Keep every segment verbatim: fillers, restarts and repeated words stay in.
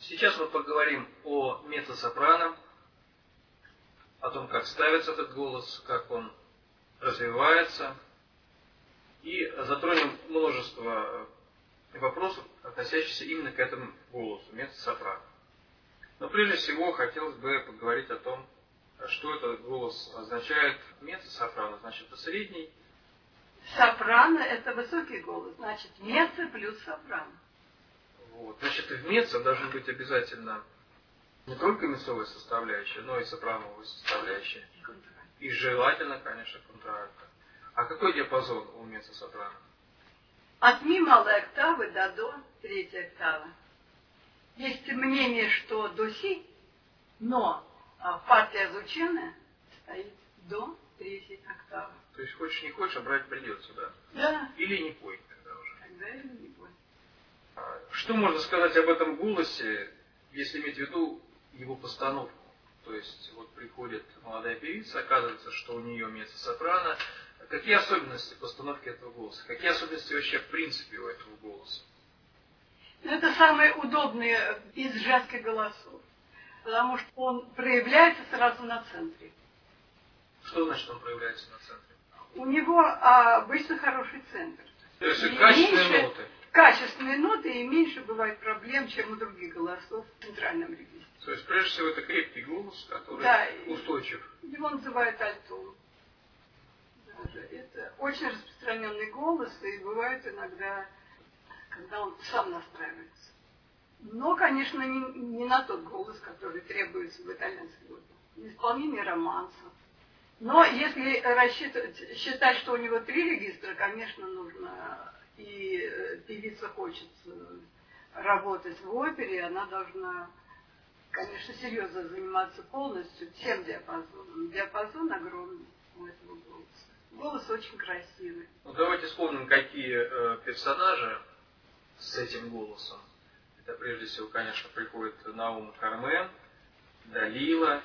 Сейчас мы поговорим о меццо-сопрано, о том, как ставится этот голос, как он развивается, и затронем множество вопросов, относящихся именно к этому голосу, меццо-сопрано. Но прежде всего хотелось бы поговорить о том, что этот голос означает. Меццо-сопрано значит средний. Сопрано – это высокий голос, значит меццо плюс сопрано. Вот. Значит, в меццо должен быть обязательно не только меццовая составляющая, но и сопрановая составляющая. И желательно, конечно, контральто. А какой диапазон у меццо-сопрано? От ми малой октавы до до третьей октавы. Есть мнение, что до си, но партия звучания стоит до третьей октавы. То есть хочешь не хочешь, а брать придется, да? Да. Или не пой тогда уже. Тогда или не пой. Что можно сказать об этом голосе, если иметь в виду его постановку? То есть вот приходит молодая певица, оказывается, что у нее меццо-сопрано. Какие особенности постановки этого голоса? Какие особенности вообще в принципе у этого голоса? Это самые удобные из женских голосов, потому что он проявляется сразу на центре. Что значит он проявляется на центре? У него а, обычно хороший центр. То есть и качественные меньше, ноты? Качественные ноты, и меньше бывает проблем, чем у других голосов в центральном регистре. То есть прежде всего это крепкий голос, который да, устойчив. Его называют альтом. Это очень распространенный голос, и бывает иногда, когда он сам настраивается. Но, конечно, не, не на тот голос, который требуется в итальянской опере. В исполнении романсов. Но если рассчитывать, считать, что у него три регистра, конечно, нужно, и певица хочет работать в опере, она должна, конечно, серьезно заниматься полностью всем диапазоном. Диапазон огромный у этого голоса. Голос очень красивый. Ну, давайте вспомним, какие э, персонажи с этим голосом. Это прежде всего, конечно, приходит на ум Кармен, Далила.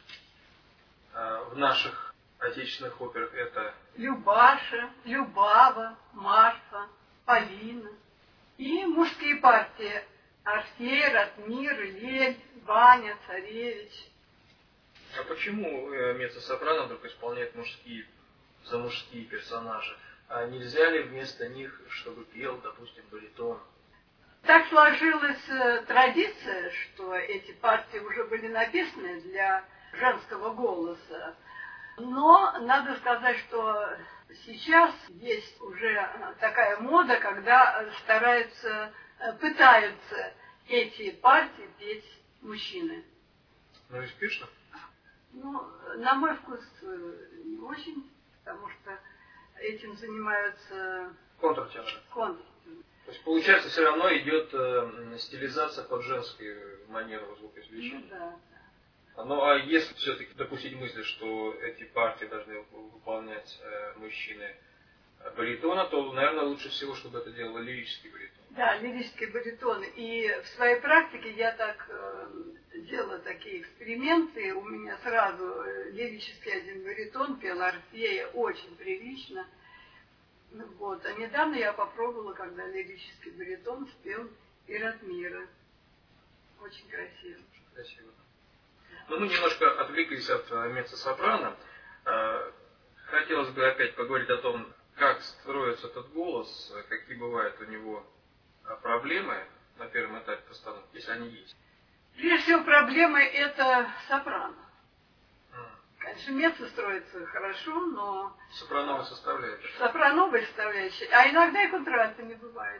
Э, в наших отечественных операх это Любаша, Любава, Марфа, Полина. И мужские партии: Орфей, Ратмир, Лель, Ваня, Царевич. А почему э, меццо-сопрано вдруг исполняет мужские за мужские персонажи? А нельзя ли вместо них, чтобы пел, допустим, баритон? Так сложилась э, традиция, что эти партии уже были написаны для женского голоса. Но надо сказать, что сейчас есть уже такая мода, когда стараются, пытаются эти партии петь мужчины. Ну и успешно? Ну, на мой вкус, не очень. Потому что этим занимаются контртеноры. контртеноры. То есть, получается, все равно идет э, стилизация под женскую манеру звукоизвлечения. Ну, да. Ну, а если все-таки допустить мысль, что эти партии должны выполнять э, мужчины баритона, то, наверное, лучше всего, чтобы это делал лирический баритон. Да, лирический баритон. И в своей практике я так э, делала такие эксперименты. У меня сразу лирический один баритон пел Орфея очень прилично. Вот. А недавно я попробовала, когда лирический баритон спел и Ратмира. Очень красиво. Очень красиво. Но мы немножко отвлеклись от меццо-сопрано. Хотелось бы опять поговорить о том, как строится этот голос, какие бывают у него проблемы на первом этапе постановки, если они есть. Прежде всего, проблемы это сопрано. Mm. Конечно, меццо строится хорошо, но... Сопрановая составляющая. Сопрановая составляющая. А иногда и контральто не бывает.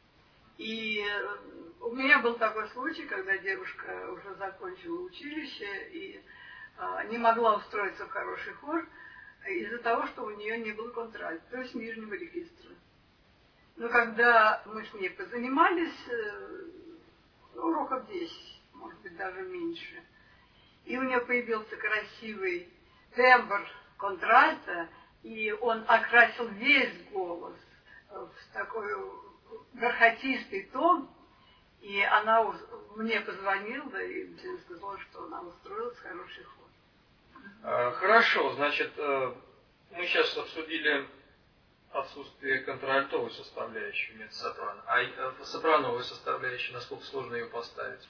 И у меня был такой случай, когда девушка уже закончила училище и а, не могла устроиться в хороший хор из-за того, что у нее не было контральто, то есть нижнего регистра. Но когда мы с ней позанимались, ну, уроков десять, может быть, даже меньше, и у нее появился красивый тембр контральто, и он окрасил весь голос в такой бархатистый тон, и она мне позвонила и сказала, что она устроилась в хороший хор. Хорошо, значит, мы сейчас обсудили отсутствие контральтовой составляющей меццо-сопрано. А сопрановой составляющей, насколько сложно ее поставить?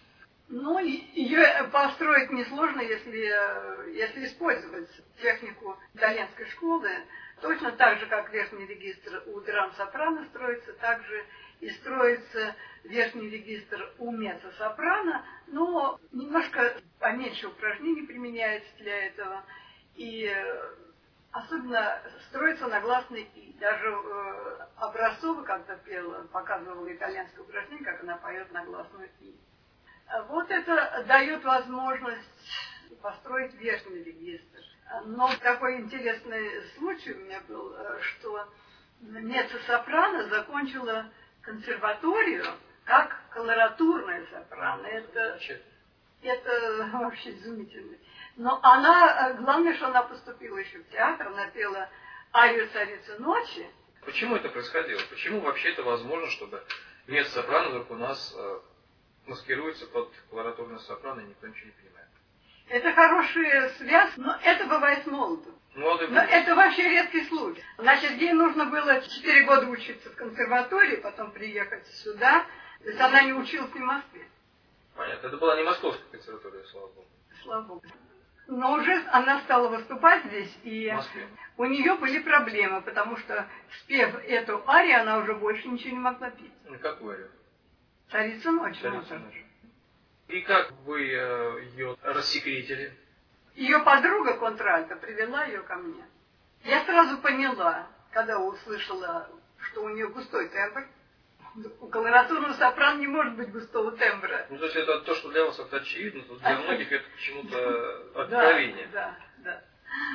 Ну, ее построить несложно, если, если использовать технику итальянской школы. Точно так же, как верхний регистр у драм-сопрано строится, так же и строится верхний регистр у меццо-сопрано, но немножко поменьше упражнений применяется для этого. И особенно строится на гласный «и». Даже э, Образцова как-то пела, показывала итальянское упражнение, как она поет на гласную «и». Вот это дает возможность построить верхний регистр. Но такой интересный случай у меня был, что меццо-сопрано закончила консерваторию как колоратурная сопрано. Это, это вообще изумительно. Но она, главное, что она поступила еще в театр, она пела арию «Царицы ночи». Почему это происходило? Почему вообще это возможно, чтобы меццо-сопрано вдруг у нас э, маскируется под колоратурное сопрано, и никто ничего не понимает? Это хорошая связь, но это бывает с молодым. Молодый Но это вообще редкий случай. Значит, ей нужно было четыре года учиться в консерватории, потом приехать сюда. То есть она не училась в Москве. Понятно. Это была не московская консерватория, слава богу. Слава богу. Но уже она стала выступать здесь, и у нее были проблемы, потому что, спев эту арию, она уже больше ничего не могла петь. Ну, какую арию? «Царица ночи». «Царица ночи». И как вы э, ее рассекретили? Ее подруга контральто привела ее ко мне. Я сразу поняла, когда услышала, что у нее густой тембр. У колоратурного сопрано не может быть густого тембра. Ну, то есть это то, что для вас это очевидно, то для многих это почему-то откровение. Да, да, да.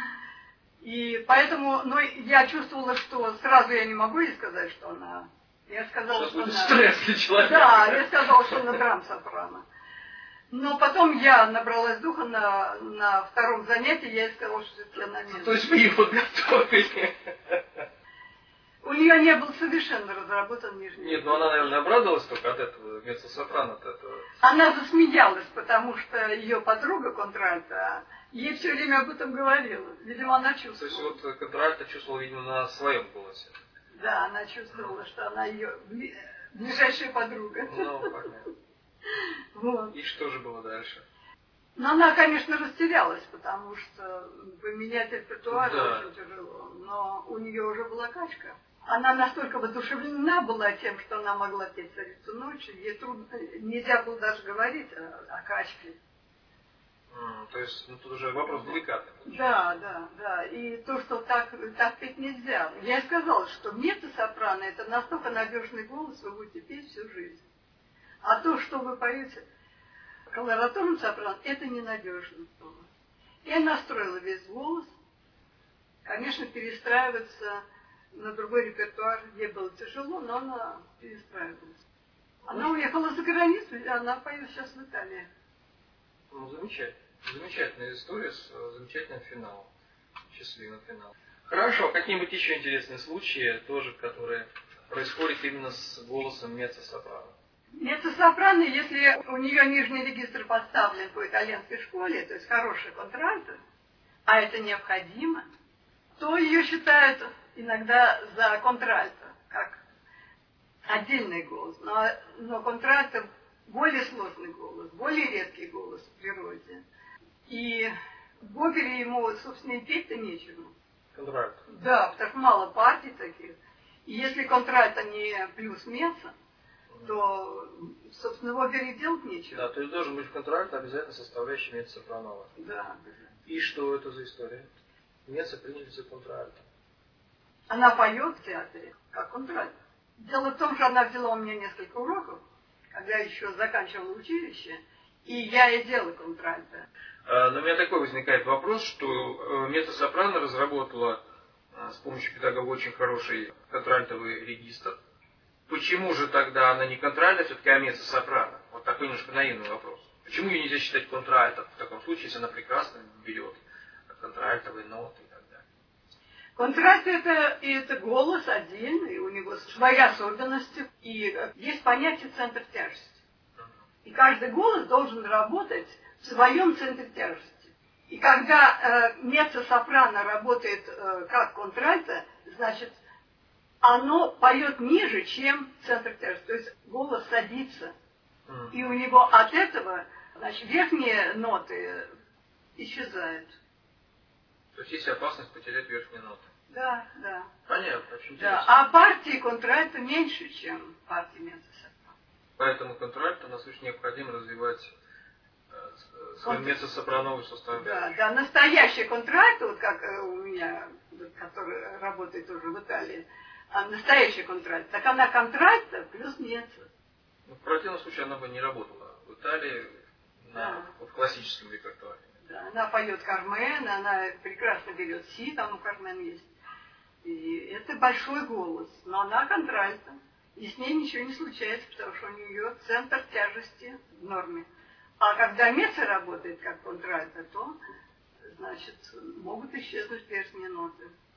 И поэтому, ну, я чувствовала, что сразу я не могу ей сказать, что она... Я сказала, что она... стресс для человека. Да, я сказала, что она драм-сопрано. Но потом я набралась духа на, на втором занятии, я ей сказала, что это на месте. То есть вы ее подготовили? У нее не был совершенно разработан нижний. Нет, но она, наверное, обрадовалась только от этого меццо-сопрано, от этого. Она засмеялась, потому что ее подруга контральто ей все время об этом говорила. Видимо, она чувствовала. То есть вот контральто чувствовала, видимо, на своем голосе. Да, она чувствовала, что она ее ближайшая подруга. Ну, понятно. Вот. И что же было дальше? Но она, конечно, растерялась, потому что поменять репертуар да. очень тяжело. Но у нее уже была качка. Она настолько воодушевлена была тем, что она могла петь «Царицу ночи», ей трудно, нельзя было даже говорить о, о качке. Mm, то есть, ну, тут уже вопрос деликатный. Да, да, да. И то, что так, так петь нельзя. Я и сказала, что меццо-сопрано — это настолько надежный голос, вы будете петь всю жизнь. А то, что вы поете колоратурным сопрано, это ненадежно. Я настроила весь голос. Конечно, перестраиваться на другой репертуар ей было тяжело, но она перестраивалась. Она уехала за границу, и она поет сейчас в Италии. Ну, замечательно. Замечательная история с замечательным финалом. Счастливым финалом. Хорошо, какие-нибудь еще интересные случаи, тоже, которые происходят именно с голосом меццо-сопрано? Меццо-сопрано, если у нее нижний регистр поставлен по итальянской школе, то есть хороший контральто, а это необходимо, то ее считают иногда за контральто, как отдельный голос. Но, но контральто более сложный голос, более редкий голос в природе. И в опере ему, собственно, и петь-то нечего. Контральто. Да, потому что мало партий таких. И если контральто не плюс меццо, то, собственно, в опере делать нечего. Да, то есть должен быть в контральто обязательно составляющий меццо-сопрано. Да. И что это за история? Меццо приняли за контральто. Она поет в театре, как контральто. Дело в том, что она взяла у меня несколько уроков, когда еще заканчивала училище, и я и делала контральто. А, но у меня такой возникает вопрос, что меццо-сопрано разработала с помощью педагога очень хороший контральтовый регистр. Почему же тогда она не контральто, все-таки а меццо-сопрано? Вот такой немножко наивный вопрос. Почему ее нельзя считать контральто в таком случае, если она прекрасно берет контральтовые ноты и так далее? Контральто это, и это голос отдельный, у него свои особенности, и есть понятие центр тяжести. И каждый голос должен работать в своем центре тяжести. И когда э, меццо-сопрано работает э, как контральто, значит, оно поет ниже, чем центр тяжести. То есть голос садится. И у него от этого значит, верхние ноты исчезают. То есть есть опасность потерять верхние ноты. Да, да. Понятно, очень Да. интересно. А партии контральто меньше, чем партии меццо-сопрано. Поэтому контральто нас очень необходимо развивать свой меццо-сопрановый состав. Да, да, настоящий контральто, вот как у меня, который работает уже в Италии, а настоящий контральто, так она контральто плюс меццо. Ну, в противном случае она бы не работала в Италии на, да. в классическом репертуаре. Да, она поет Кармен, она прекрасно берет си, там у Кармен есть. И это большой голос, но она контральто. И с ней ничего не случается, потому что у нее центр тяжести в норме. А когда меццо работает как контральто, то, значит, могут исчезнуть верхние ноты.